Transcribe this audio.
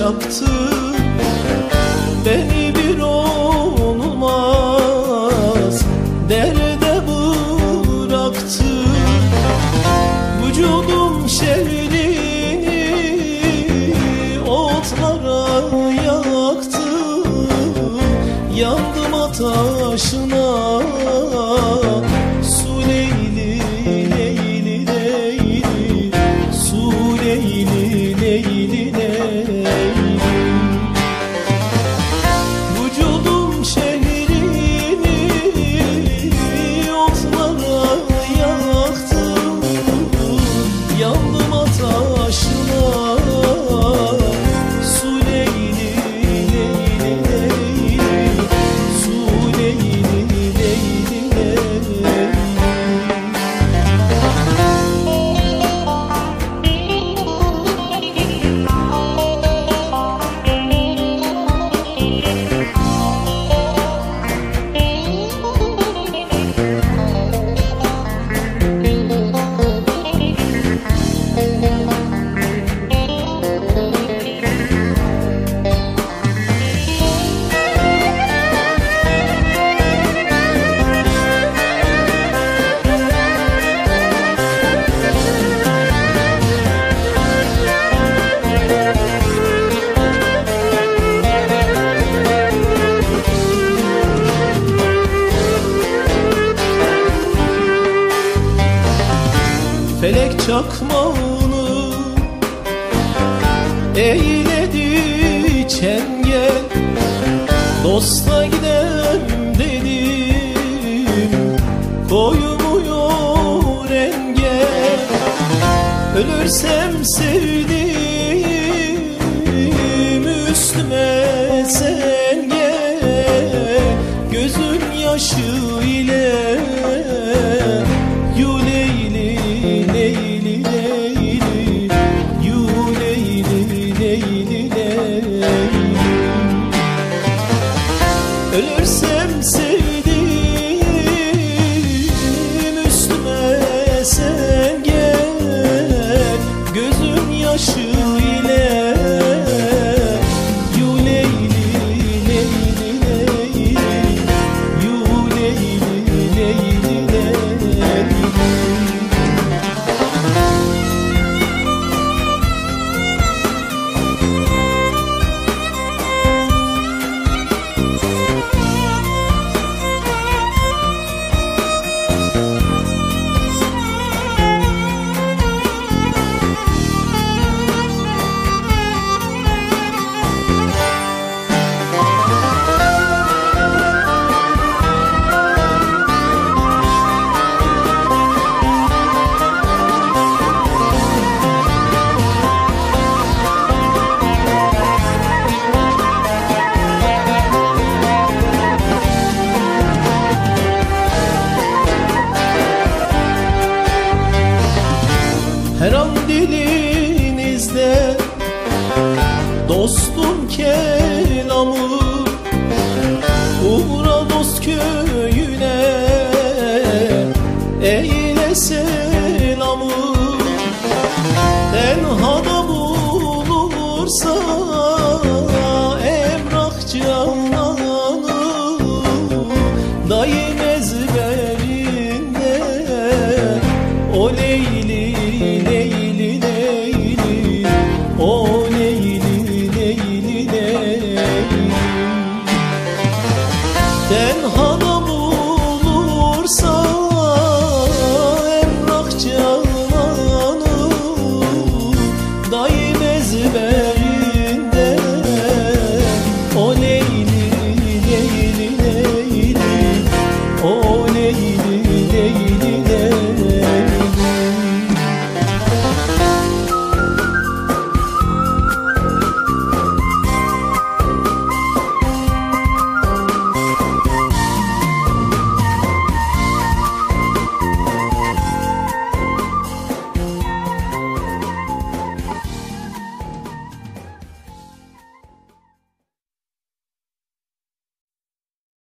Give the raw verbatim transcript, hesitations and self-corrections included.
yaktı, beni bir olmaz derde bıraktı. Vücudum şehrini otlara yaktı, yandım ataşına. Su Leyli, Leyli, Leyli, Su Leyli, Leyli, Leyli. Vücudum şehrini otlara yaktı, yandım ataşına. Su Leyli, Leyli, Leyli, Su Leyli, Leyli, Leyli. Felek çakmağını eyledi çengel, dosta gidem dedim, koymuyor engel. Ölürsem sevdiğim üstüme sen gel, gözün yaşı ile. Yu Leyli, Leyli, Leyli, Yu Leyli, Leyli, Leyli. Ölürsem sevdiğim üstüme sen gel, gözün yaşı ile. Yu Leyli, Leyli, Leyli, Yu Leyli, Leyli, Leyli. Her an dilinizde dostum kelamı, uğra dost köyüne eyle selamı. Tenhada bulursa